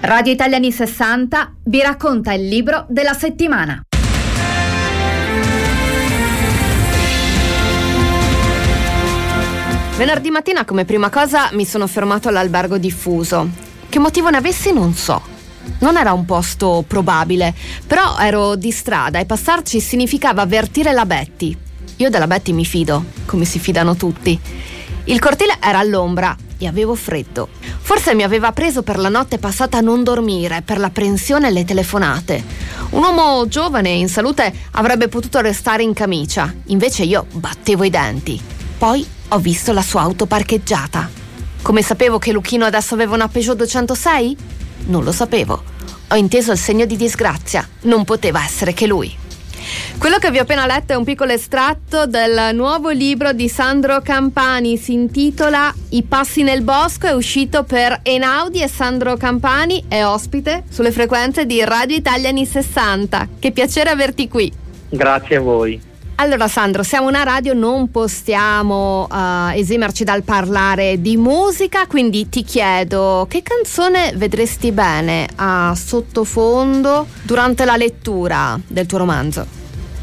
Radio Italia anni 60 vi racconta il libro della settimana. Venerdì mattina come prima cosa mi sono fermato all'albergo diffuso. Che motivo ne avessi non so. Non era un posto probabile, però ero di strada e passarci significava avvertire la Betty. Io della Betty mi fido, come si fidano tutti. Il cortile era all'ombra e avevo freddo. Forse mi aveva preso per la notte passata a non dormire, per l'apprensione e le telefonate. Un uomo giovane e in salute avrebbe potuto restare in camicia, invece io battevo i denti. Poi ho visto la sua auto parcheggiata. Come sapevo che Luchino adesso aveva una Peugeot 206? Non lo sapevo. Ho inteso il segno di disgrazia. Non poteva essere che lui. Quello che vi ho appena letto è un piccolo estratto del nuovo libro di Sandro Campani, si intitola I passi nel bosco, è uscito per Einaudi e Sandro Campani è ospite sulle frequenze di Radio Italia anni 60. Che piacere averti qui. Grazie a voi. Allora Sandro, siamo una radio, non possiamo esimerci dal parlare di musica, quindi ti chiedo che canzone vedresti bene a sottofondo durante la lettura del tuo romanzo?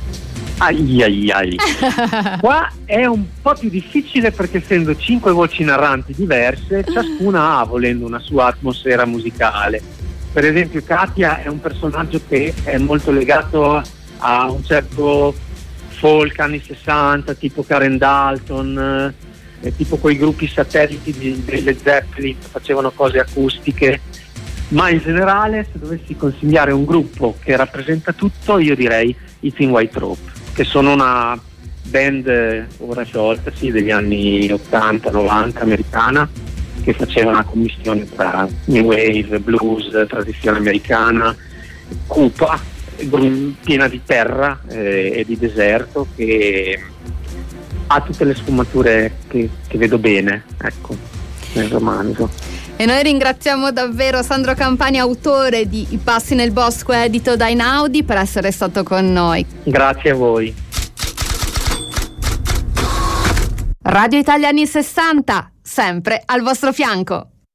Ai. Qua è un po' più difficile perché essendo 5 voci narranti diverse, ciascuna ha, volendo, una sua atmosfera musicale. Per esempio Katia è un personaggio che è molto legato a un certo folk anni 60, tipo Karen Dalton, tipo quei gruppi satelliti delle Zeppelin che facevano cose acustiche, ma in generale se dovessi consigliare un gruppo che rappresenta tutto, io direi i Thin White Rope, che sono una band ora sciolta, sì, degli anni 80-90 americana, che faceva una commistione tra new wave, blues, tradizione americana, cupa, piena di terra e di deserto, che ha tutte le sfumature che vedo bene, ecco, nel romanzo. E noi ringraziamo davvero Sandro Campani, autore di I passi nel bosco, edito da Einaudi, per essere stato con noi. Grazie a voi. Radio Italia anni 60, sempre al vostro fianco.